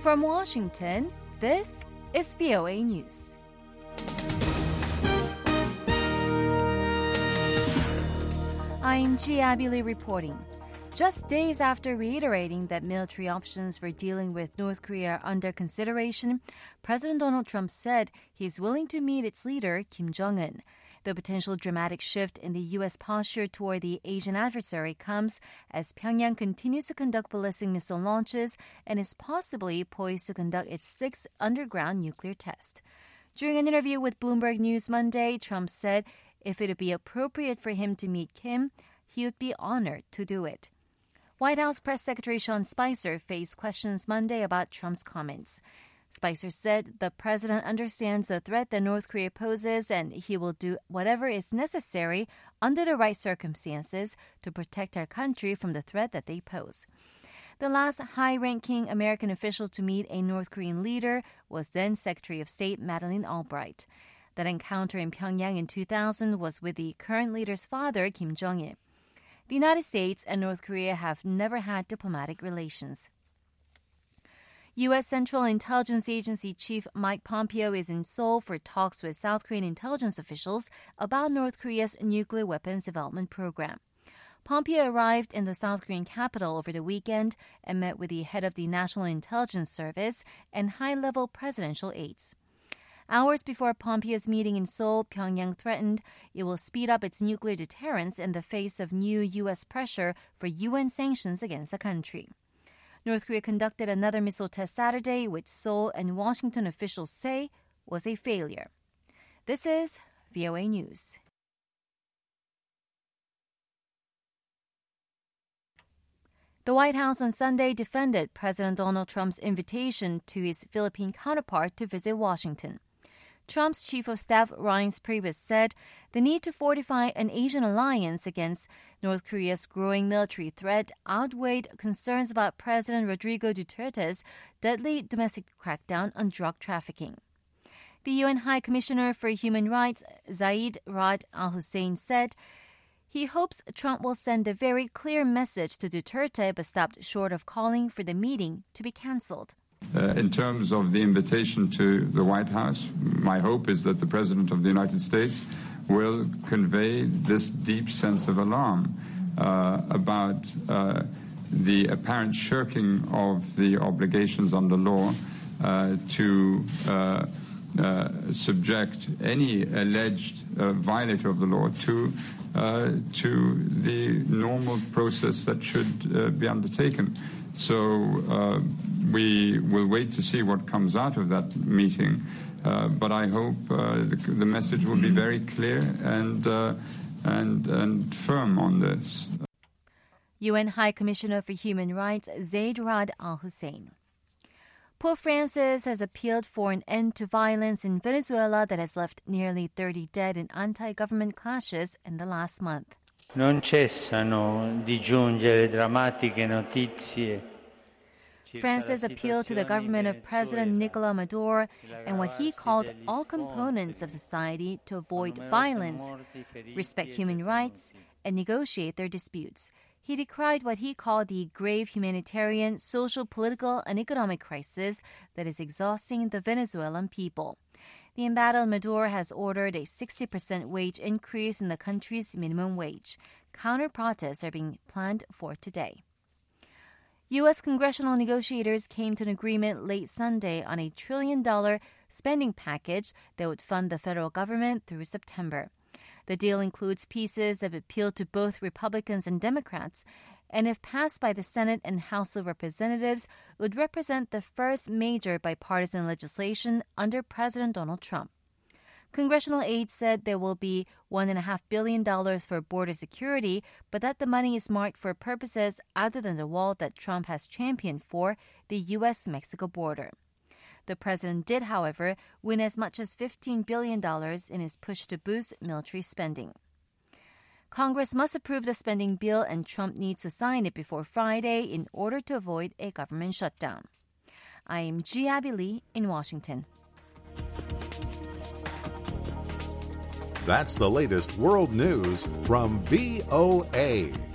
From Washington, this is VOA News. I'm Ji Abby Lee reporting. Just days after reiterating that military options for dealing with North Korea are under consideration, President Donald Trump said he's willing to meet its leader, Kim Jong-un. The potential dramatic shift in the U.S. posture toward the Asian adversary comes as Pyongyang continues to conduct ballistic missile launches and is possibly poised to conduct its sixth underground nuclear test. During an interview with Bloomberg News Monday, Trump said if it would be appropriate for him to meet Kim, he would be honored to do it. White House Press Secretary Sean Spicer faced questions Monday about Trump's comments. Spicer said the president understands the threat that North Korea poses and he will do whatever is necessary under the right circumstances to protect our country from the threat that they pose. The last high-ranking American official to meet a North Korean leader was then Secretary of State Madeleine Albright. That encounter in Pyongyang in 2000 was with the current leader's father, Kim Jong-il. The United States and North Korea have never had diplomatic relations. U.S. Central Intelligence Agency Chief Mike Pompeo is in Seoul for talks with South Korean intelligence officials about North Korea's nuclear weapons development program. Pompeo arrived in the South Korean capital over the weekend and met with the head of the National Intelligence Service and high-level presidential aides. Hours before Pompeo's meeting in Seoul, Pyongyang threatened it will speed up its nuclear deterrence in the face of new U.S. pressure for UN sanctions against the country. North Korea conducted another missile test Saturday, which Seoul and Washington officials say was a failure. This is VOA News. The White House on Sunday defended President Donald Trump's invitation to his Philippine counterpart to visit Washington. Trump's chief of staff, Reince Priebus, said the need to fortify an Asian alliance against North Korea's growing military threat outweighed concerns about President Rodrigo Duterte's deadly domestic crackdown on drug trafficking. The UN High Commissioner for Human Rights, Zeid Ra'ad Al Hussein, said he hopes Trump will send a very clear message to Duterte, but stopped short of calling for the meeting to be canceled. In terms of the invitation to the White House, my hope is that the President of the United States will convey this deep sense of alarm about the apparent shirking of the obligations under law to subject any alleged violator of the law to the normal process that should be undertaken. So we will wait to see what comes out of that meeting, but I hope the message will be very clear and firm on this. UN High Commissioner for Human Rights, Zeid Ra'ad Al Hussein. Pope Francis has appealed for an end to violence in Venezuela that has left nearly 30 dead in anti-government clashes in the last month. Non cessano di giungere drammatiche notizie. Francis appealed to the government of President Nicolás Maduro and what he called all components of society to avoid violence, respect human rights, and negotiate their disputes. He decried what he called the grave humanitarian, social, political, and economic crisis that is exhausting the Venezuelan people. The embattled Maduro has ordered a 60% wage increase in the country's minimum wage. Counter-protests are being planned for today. U.S. congressional negotiators came to an agreement late Sunday on a $1 trillion spending package that would fund the federal government through September. The deal includes pieces that appeal to both Republicans and Democrats, and if passed by the Senate and House of Representatives, would represent the first major bipartisan legislation under President Donald Trump. Congressional aides said there will be $1.5 billion for border security, but that the money is marked for purposes other than the wall that Trump has championed for the U.S.-Mexico border. The president did, however, win as much as $15 billion in his push to boost military spending. Congress must approve the spending bill, and Trump needs to sign it before Friday in order to avoid a government shutdown. I am Ji Abby Lee in Washington. That's the latest world news from VOA.